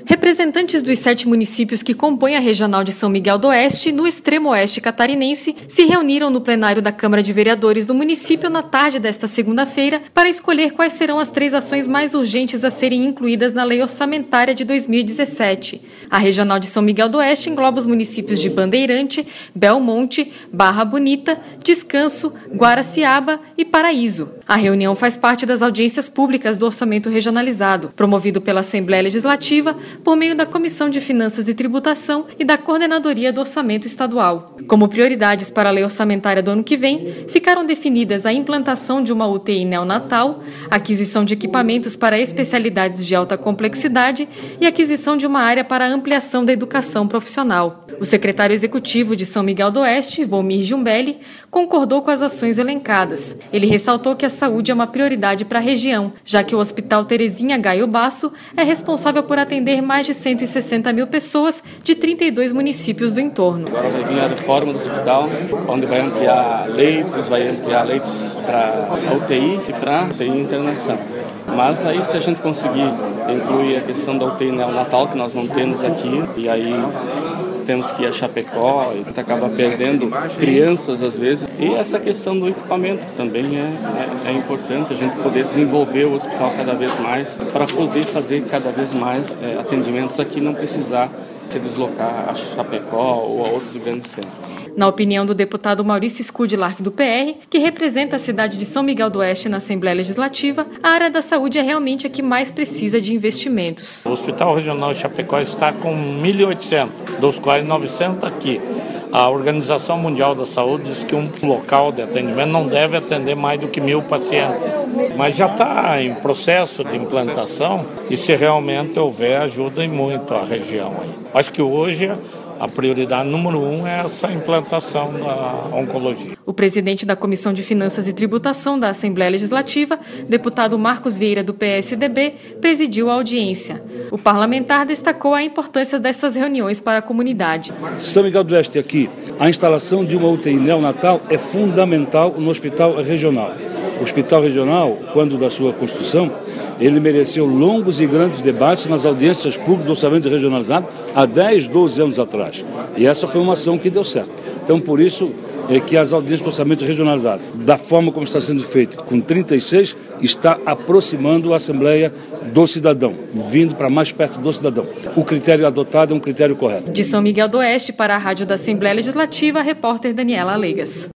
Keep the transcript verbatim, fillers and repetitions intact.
Representantes dos sete municípios que compõem a Regional de São Miguel do Oeste, no extremo oeste catarinense, se reuniram no plenário da Câmara de Vereadores do município na tarde desta segunda-feira para escolher quais serão as três ações mais urgentes a serem incluídas na Lei Orçamentária de dois mil e dezessete. A Regional de São Miguel do Oeste engloba os municípios de Bandeirante, Belmonte, Barra Bonita, Descanso, Guaraciaba e Paraíso. A reunião faz parte das audiências públicas do Orçamento Regionalizado, promovido pela Assembleia Legislativa por meio da Comissão de Finanças e Tributação e da Coordenadoria do Orçamento Estadual. Como prioridades para a lei orçamentária do ano que vem, ficaram definidas a implantação de uma U T I neonatal, a aquisição de equipamentos para especialidades de alta complexidade e a aquisição de uma área para a ampliação da educação profissional. O secretário executivo de São Miguel do Oeste, Volmir Giumbelli, concordou com as ações elencadas. Ele ressaltou que a saúde é uma prioridade para a região, já que o Hospital Terezinha Gaio Basso é responsável por atender mais de cento e sessenta mil pessoas de trinta e dois municípios do entorno. Agora vai vir a reforma do hospital, onde vai ampliar leitos, vai ampliar leitos para a U T I e para a U T I internação. Mas aí, se a gente conseguir incluir a questão da U T I neonatal, que nós não temos aqui, e aí temos que ir a Chapecó e acaba perdendo crianças às vezes. E essa questão do equipamento também é, é, é importante, a gente poder desenvolver o hospital cada vez mais, para poder fazer cada vez mais é, atendimentos aqui, não precisar se deslocar a Chapecó ou a outros grandes centros. Na opinião do deputado Maurício Scudlark, do P R, que representa a cidade de São Miguel do Oeste na Assembleia Legislativa, a área da saúde é realmente a que mais precisa de investimentos. O Hospital Regional de Chapecó está com mil e oitocentos, dos quais novecentos aqui. A Organização Mundial da Saúde diz que um local de atendimento não deve atender mais do que mil pacientes. Mas já está em processo de implantação e, se realmente houver, ajuda muito a região. Acho que hoje a prioridade número um é essa implantação da oncologia. O presidente da Comissão de Finanças e Tributação da Assembleia Legislativa, deputado Marcos Vieira, do P S D B, presidiu a audiência. O parlamentar destacou a importância dessas reuniões para a comunidade. São Miguel do Oeste aqui, a instalação de uma U T I neonatal é fundamental no hospital regional. O hospital regional, quando da sua construção, ele mereceu longos e grandes debates nas audiências públicas do orçamento regionalizado há dez, doze anos atrás. E essa foi uma ação que deu certo. Então, por isso é que as audiências do orçamento regionalizado, da forma como está sendo feito, com trinta e seis, está aproximando a Assembleia do cidadão, vindo para mais perto do cidadão. O critério adotado é um critério correto. De São Miguel do Oeste para a Rádio da Assembleia Legislativa, a repórter Daniela Alegas.